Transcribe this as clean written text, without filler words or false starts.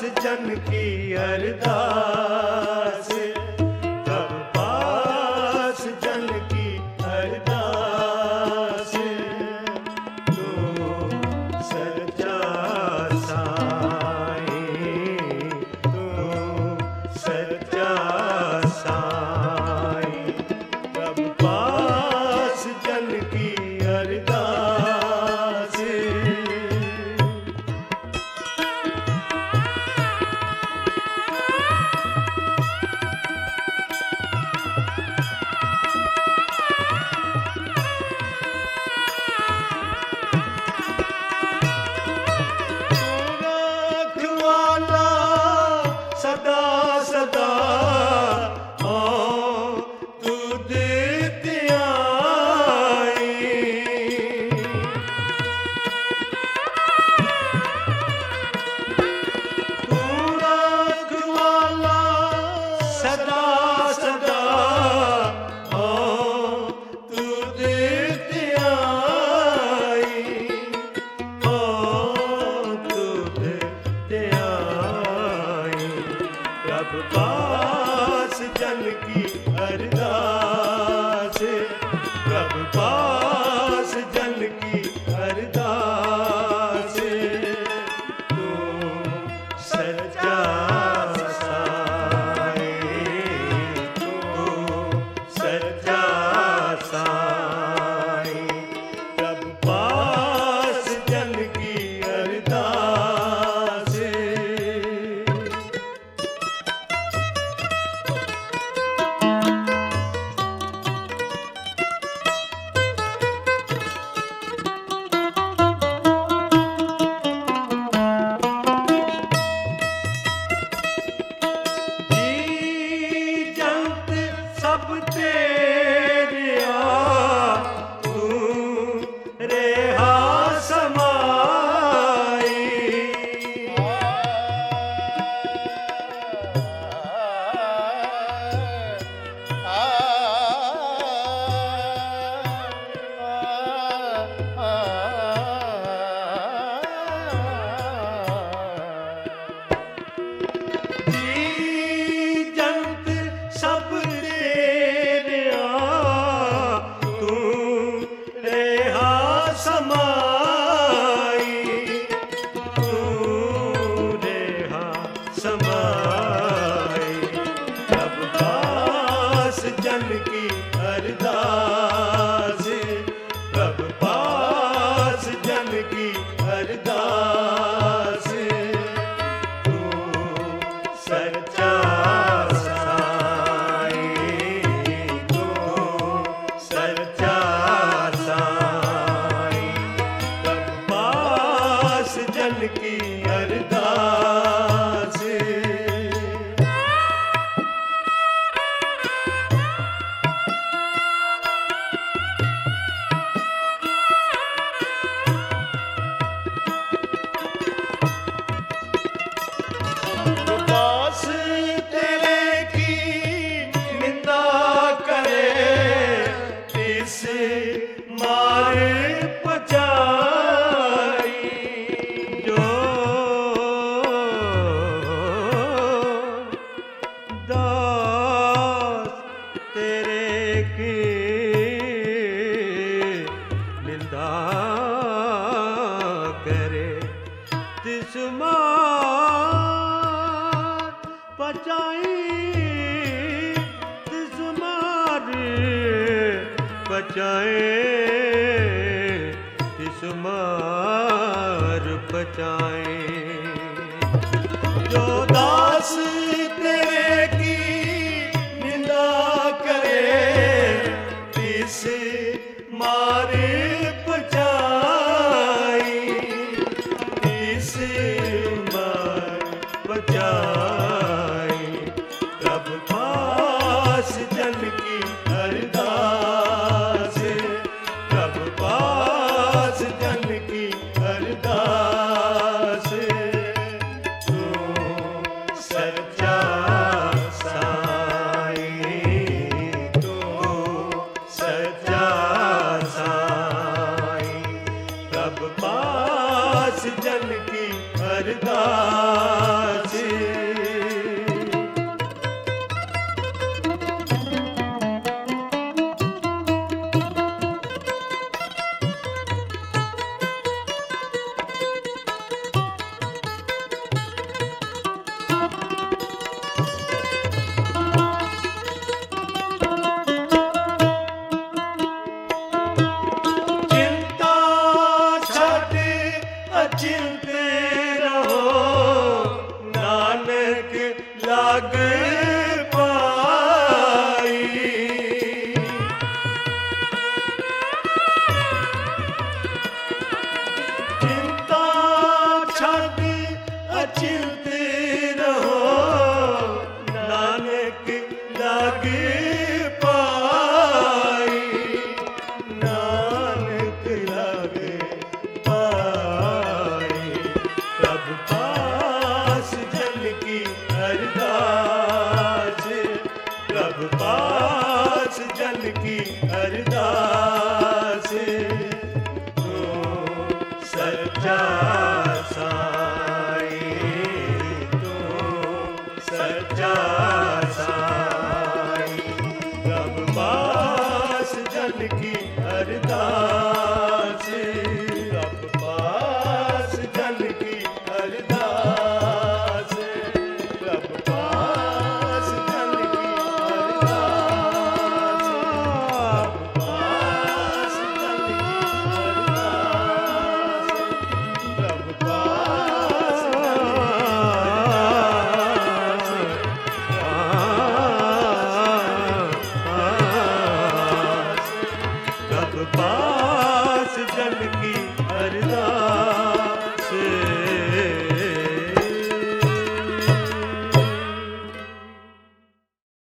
जन की अरदास, कब पास जन की अरदास। तू सच्चा साईं, तू सच्चा साईं, कब पास जन की अरदास। सदा सदा ओ तू देते आई, तू रखवाला सदा सदा ओ तू देते आई, ओ तू देते आई। कब पास जन की अरदास, कब पास जन की अरदास। तू सच्चा साईं, तू सच्चा साईं, कब पास जन की अरदास। सब तेरिया तू रेहा समाई, सब समाई, तू रेहा समाई, कब पास जन की अरदास, कब पास जन की अरदास। तू सच्चा साईं, तू सच्चा जन की अरदास। पास तेरे की निंदा करे, इस मारे पचाई, दास तेरे की निंदा करे, तिस मार पचाई, तिस मार पचाए, तिस मार पचाए। जो दास तेरे की निंदा करे, तिस मारे पचाई, तिस मार पचाई। कब पास जन की अरदास, कब पास जन की अरदास। तू सच्चा साईं, तू सच्चा साईं। नानक लागे पाए। प्रभु पास जन की अरदास, प्रभु पास जन की अरदास। तू सच्चा साई, तू सच्चा साई। प्रभु पास जन की अरदास, प्रभु पास जन की अरदास, प्रभु पास जन की अरदास, प्रभु पास जन की अरदास, प्रभु पास जन की अरदास, प्रभु पास जन की